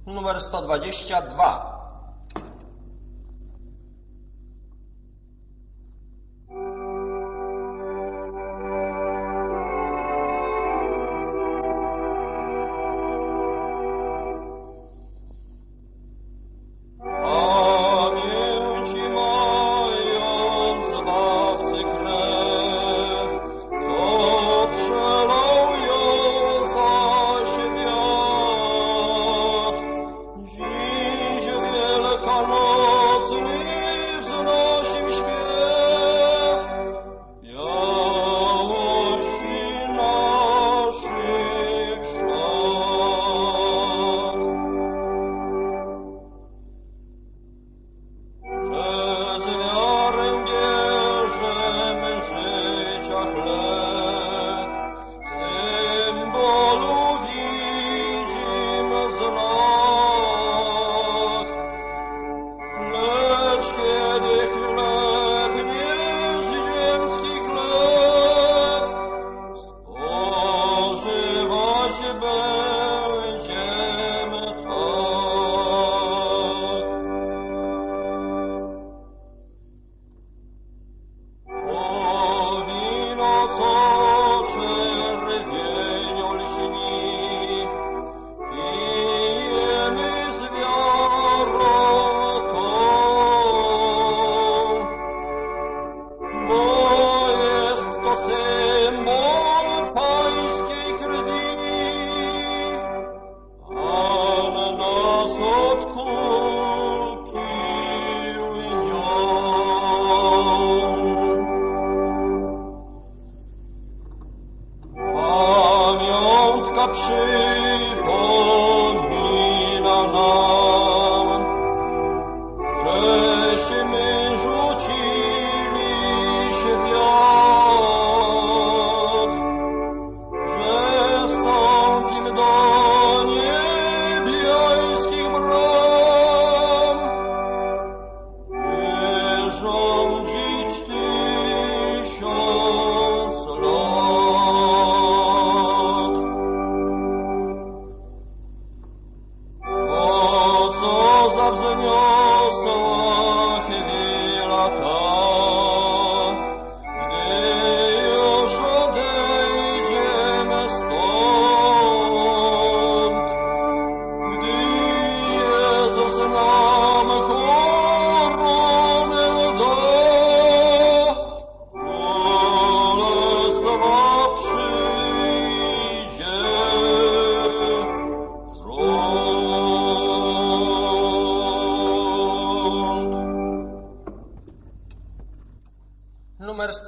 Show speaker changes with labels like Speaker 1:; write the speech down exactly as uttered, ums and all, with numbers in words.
Speaker 1: numer sto dwadzieścia dwa.
Speaker 2: Przypomina nam, żeśmy rzucili świat, że wstąpimy do niebiańskich bram, by rządzić tysiąc lat. Zabrzmiosła chwila ta, gdy już odejdziemy stąd, gdy Jezus nam koronę da, królestwa przyjdzie rząd.
Speaker 1: Numer